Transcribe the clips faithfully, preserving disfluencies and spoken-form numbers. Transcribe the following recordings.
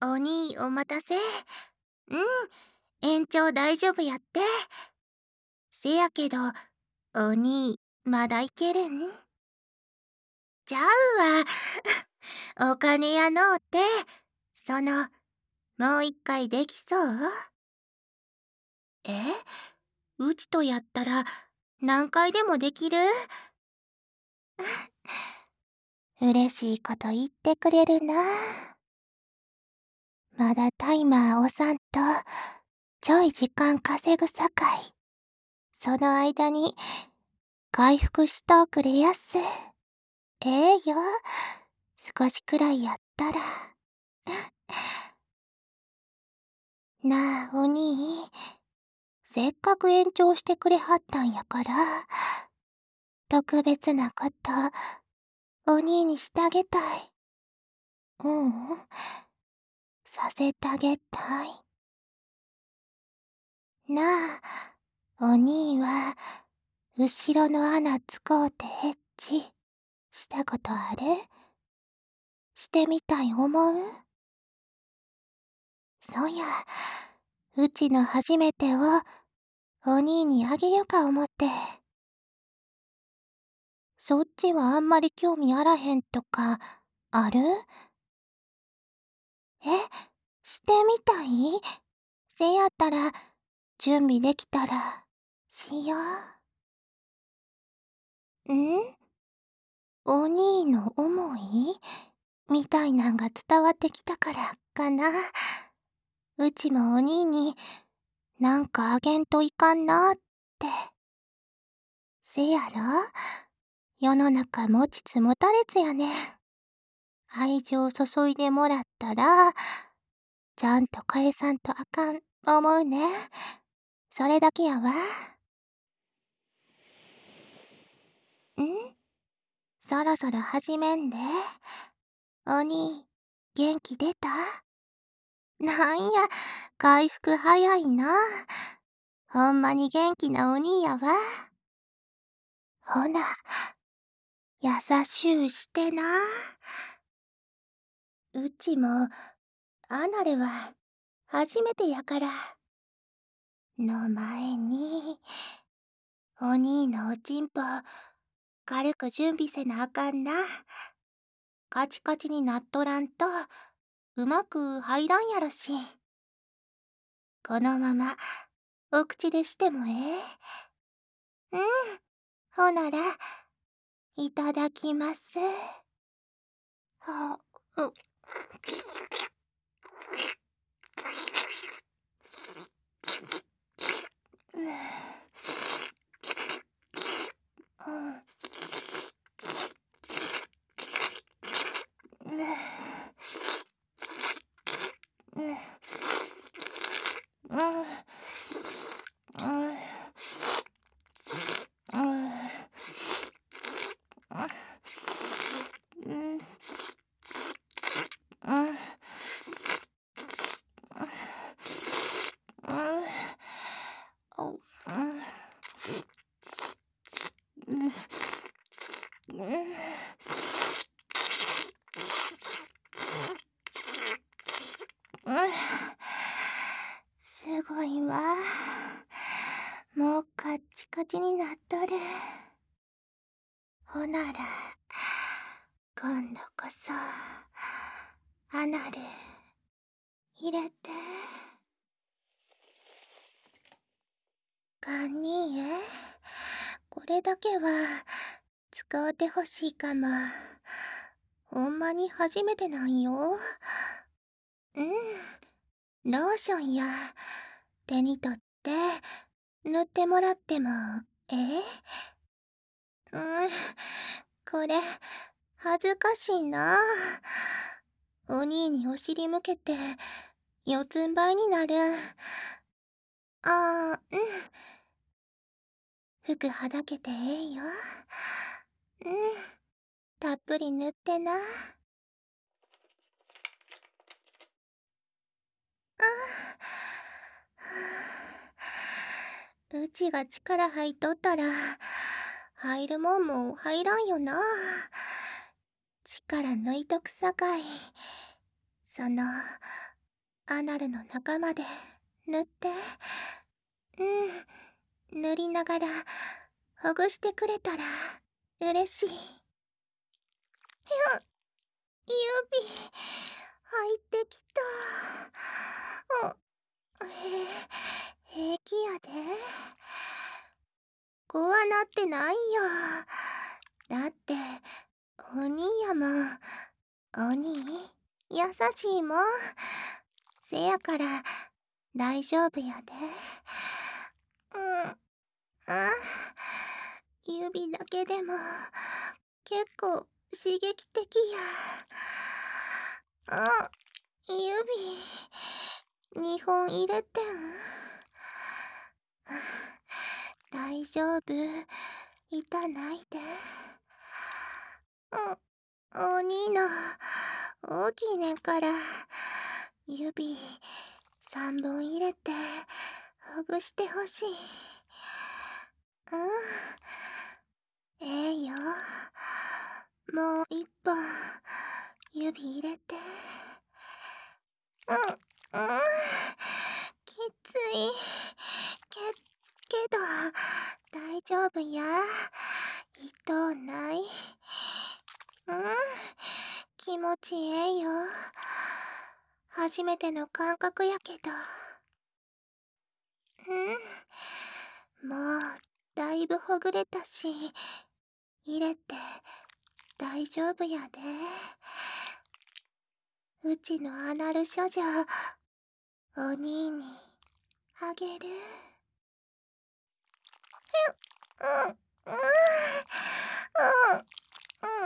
お兄お待たせ。うん、延長大丈夫やって。せやけど、お兄、まだいけるんちゃうわ。お金やのうて、その、もう一回できそうえうちとやったら、何回でもできる嬉しいこと言ってくれるな。まだタイマー押さんと、ちょい時間稼ぐさかい。その間に、回復しとおくれやす。ええよ。少しくらいやったら。なあ、お兄。せっかく延長してくれはったんやから、特別なこと、お兄にしてあげたい。ううん、させてあげたい。なあ、お兄は、後ろの穴使うてエッチ、したことあるしてみたい思うそや、うちの初めてを、お兄にあげよか思って。そっちはあんまり興味あらへんとか、あるえ、してみたいせやったら、準備できたら、しよう。んお兄の思いみたいなんが伝わってきたからかな。うちもお兄に、なんかあげんといかんなって。せやろ世の中持ちつ持たれつやねん。愛情注いでもらったら、ちゃんと返さんとあかん、思うねん。それだけやわ。んそろそろ始めんで。お兄、元気出たなんや、回復早いな。ほんまに元気なお兄やわ。ほな、優しゅうしてな。うちも、アナルは、初めてやから。の前に、お兄のおちんぽ、軽く準備せなあかんな。カチカチになっとらんと、うまく入らんやろし。このまま、お口でしてもええうん、ほなら、いただきます。は、う、うん、うん、うん、うん、うん、うん、うん、うん、うん、うん、うん、すごいわ。もうカッチカチになっとる。ほなら、今度こそ、アナル、入れて。カニえ、これだけは、使うてほしいかも。ほんまに初めてなんよ。うん、ローションや、手に取って、塗ってもらっても、えうん、これ、恥ずかしいな。お兄にお尻向けて、四つん這いになる。あー、うん。服はだけてええよ。うん。たっぷり塗ってな。うちが力入っとったら、入るもんも入らんよな。力抜いとくさかい。その、 アナルの中まで塗って、うん、塗りながらほぐしてくれたら嬉しい。指入ってきた。あ、へ平気やで。こはなってないよ。だってお兄やもん。お兄優しいもん。せやから大丈夫やで。うん、あ、指だけでも結構刺激的や。あ、指にほん入れてん。大丈夫、痛ないで。お、お兄の大きいねんから指さんぼん入れてほぐしてほしい。うん、ええよ。もう一本指入れて。うん、うん、きついけけど大丈夫や。痛ない。うん、気持ちええよ。初めての感覚やけど。うん、もうだいぶほぐれたし、入れて大丈夫やで。うちのアナル処女、お兄にあげる。うん、うん、うん、うん、うん、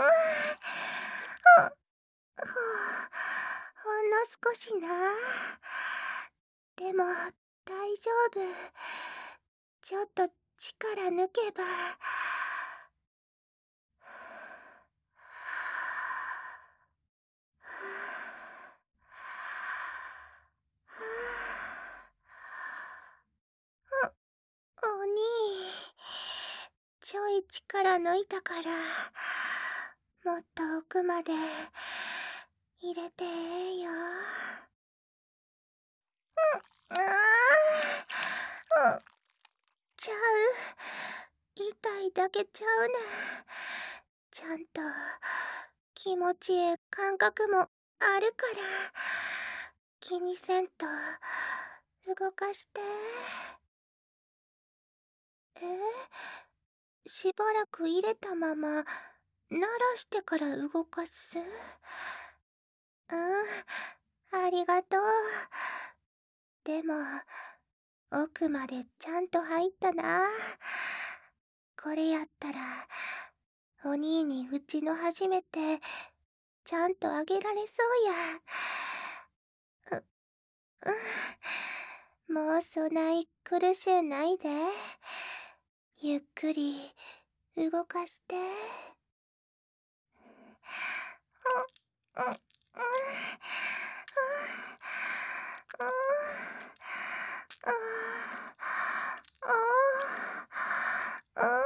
ほほんの少しな。でも大丈夫。ちょっと力抜けば。お兄、ちょい力抜いたからもっと奥まで入れてええよ。うん、ああ、うん、ちゃう、痛いだけちゃうねん。ちゃんと気持ちええ感覚もあるから気にせんと動かして。え、しばらく入れたまま鳴らしてから動かす。うん、ありがとう。でも奥までちゃんと入ったな。これやったらお兄にうちの初めてちゃんとあげられそうや。う、うん、もうそない苦しゅうないで。ゆっくり動かして。うん、うん、うん、うん、うん、うん、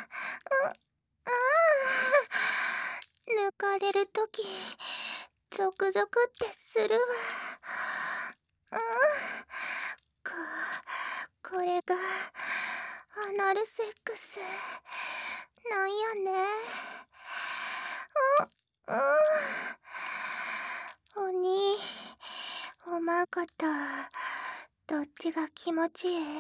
抜かれるときゾクゾクってするわ。うん、ここれがアナルセックスなんやね。うん、うん、おにおまんかったどっちが気持ちええ？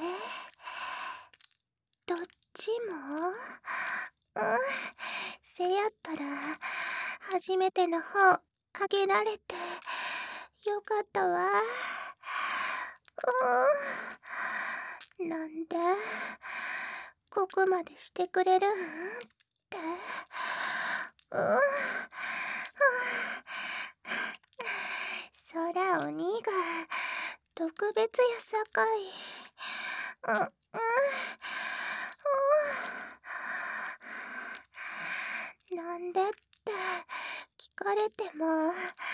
どっちも？うん、せやったら初めての方あげられてよかったわ。うん、なんでここまでしてくれるんって。うん、そらお兄が特別やさかい。うん、うん、うん、なんでって聞かれてももう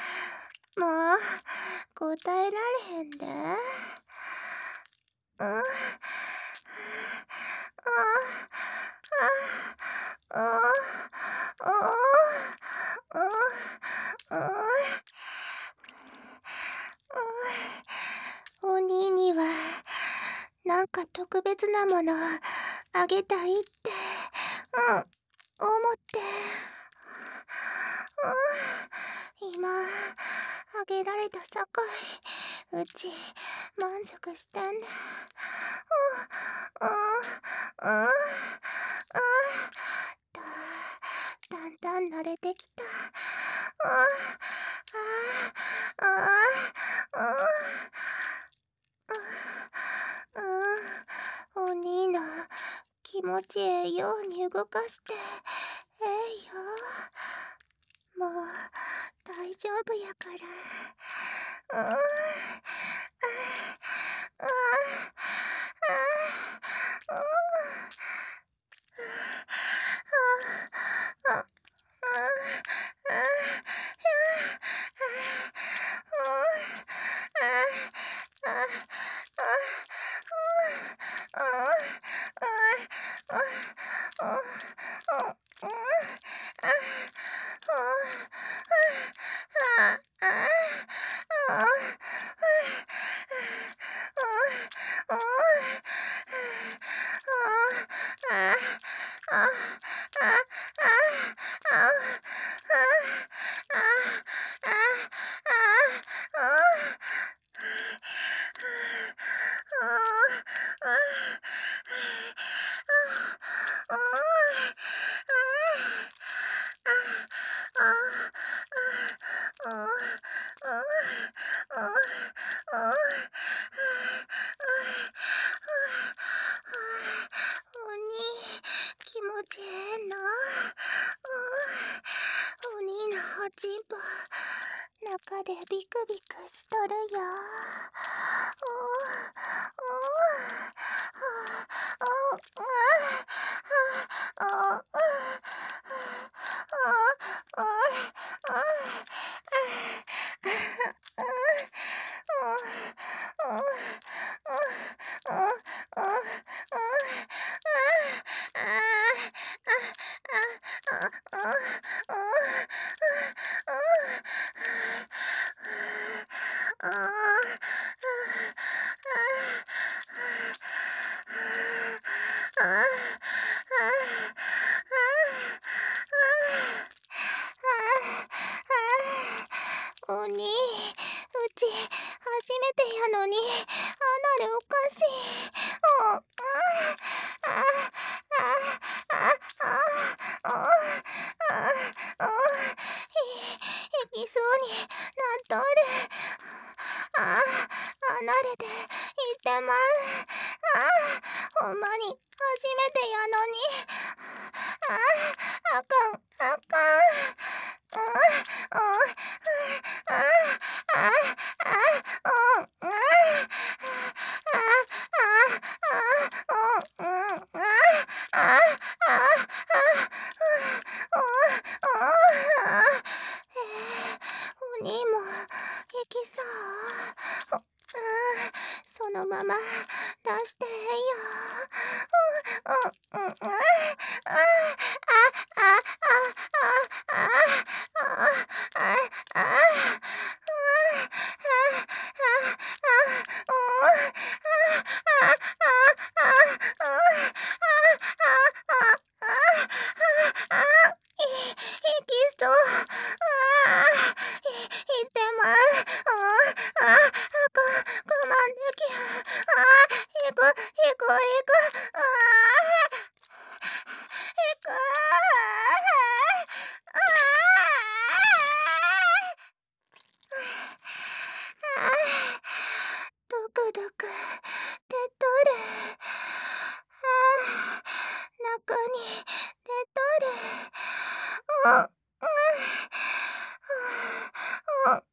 答えられへんで。うん、ああ、ああ、ああ、ああ、ああ、 特別なものあげたいって、うん、思って。うん、今、あげられたさかい、うち、満足してんねん。うん、うん、うん、うん、だ、だんだん慣れてきた。うん、ああ、ああ、うん、うん、お兄の気持ちええように動かしてええよ。もう大丈夫やから。うん、ああ、ああ、ああ、ああ、おに気持ちええな。おにのおちんぽ中でビクビクしとるよ。おに、うち初めてやのにあなるおかしい。うん、ああ、ああ、ああ、ああ、いきそうになっとる。ああ、離れていってまう。ああ、ほんまに初めてやのに。ああ、あかん、あかん。うん、うん、ああ、ああ、ああ、うん、うん、ああ、ああ、うん、うん、ああ、ああ、ああ、おにもいきそう。うん、そのまま出してええよ。うん、うん、うん、ああ、ああ、ああ、ああ、あドクドク出とる。ああ、中に出とる。うん、うん、うん、うん、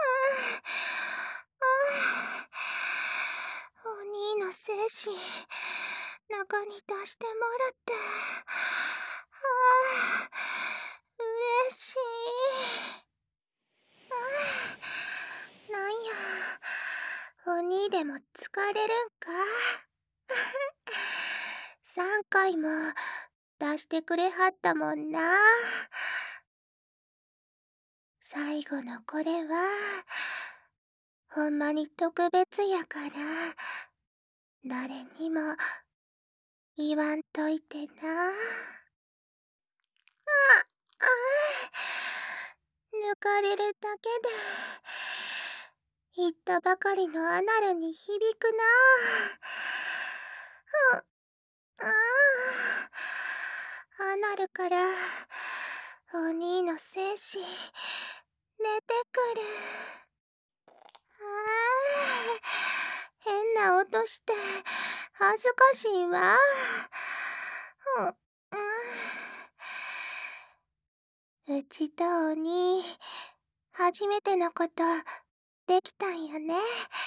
お兄の精子中に出してもらって、ああ、嬉しい。なんや、お兄でも疲れるんか。さんかいも出してくれはったもんな。最後のこれはほんまに特別やから誰にも言わんといてな。あ、あ、抜かれるだけで言ったばかりのアナルに響くな。あ、ああ、アナルからお兄の精子出てくる。ああ、変な音して恥ずかしいわ。う、うん、うちとお兄、初めてのことできたんやね。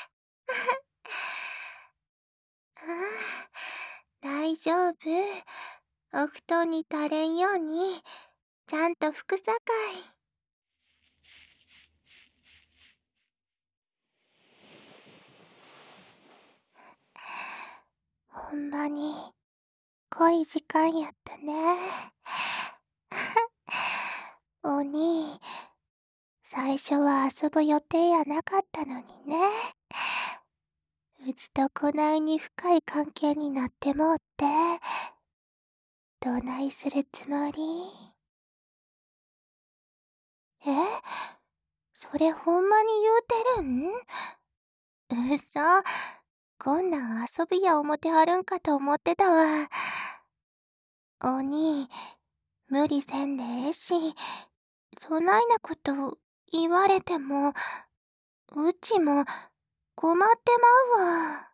ああ、大丈夫。お布団に垂れんようにちゃんと拭くさかい。ほんまに濃い時間やったね。お兄、最初は遊ぶ予定やなかったのにね。うちとこないに深い関係になってもうって、どないするつもり？え？それほんまに言うてるん？うそ、こんなん遊びや思てはるんかと思ってたわ。お兄、無理せんでええし、そないなこと言われても、うちも困ってまうわ。